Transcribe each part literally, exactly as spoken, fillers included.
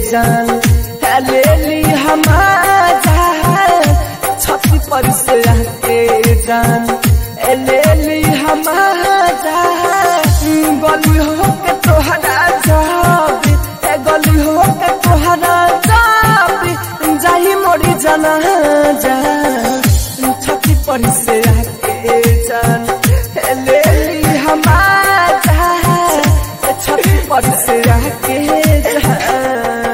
जान ले ली हमारा छाती पर से आके जान ले ली हमारा गली हो के तोहरा जाबी गली हो के तोहरा जाबी जाही मोरी जाना जा छाती पर से आके जान ले ली हमारा छाती पर से आके जान।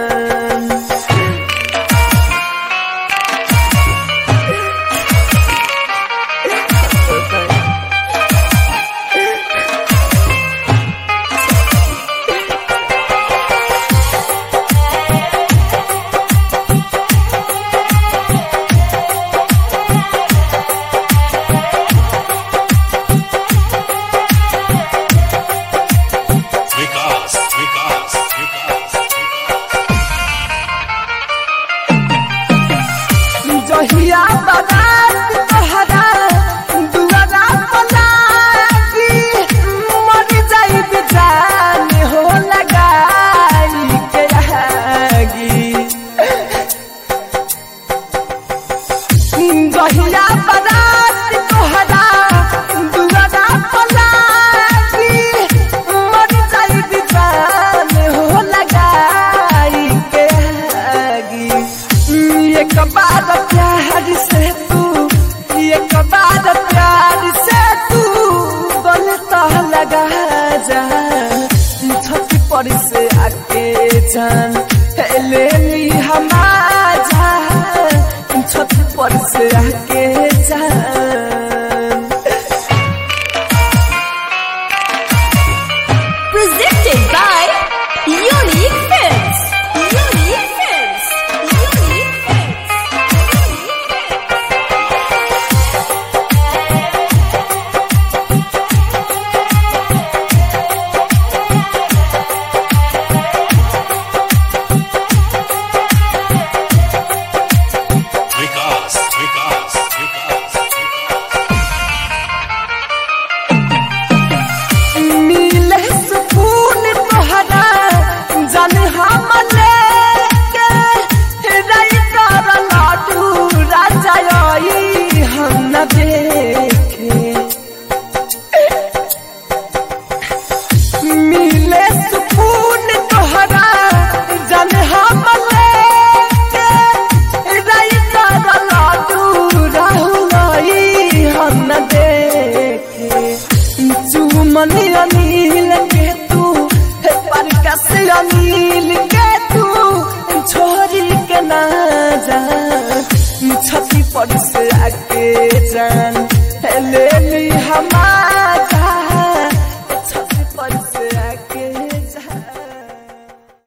जहिया बारात तोहरा दुआरा पलागी मर जाई बेजान हो लगाई के आगी। जहिया बारात तोहरा दुआरा पलागी मर जाई बेजान हो लगाई के आगी। एक बार प्यार से तू एक बार प्यार से तू गलता लगा जा छाती पर से आके जान ले ली हमारा छाती पर से आके जान। Presented by Unique Films. Unique Films. Unique Films. Vikas, Vikas, Vikas, मिले सुकून तोहरा जान हम लेके राइटर लाडू राजा आई हम न देखे। मिले सुकून तोहरा जान हम लेके राइटर लाडू राहुल आई हम न देखे। चुमन अनिल के तू परकस अनिल के तू छोरी के ना जा छाती पर से आके जान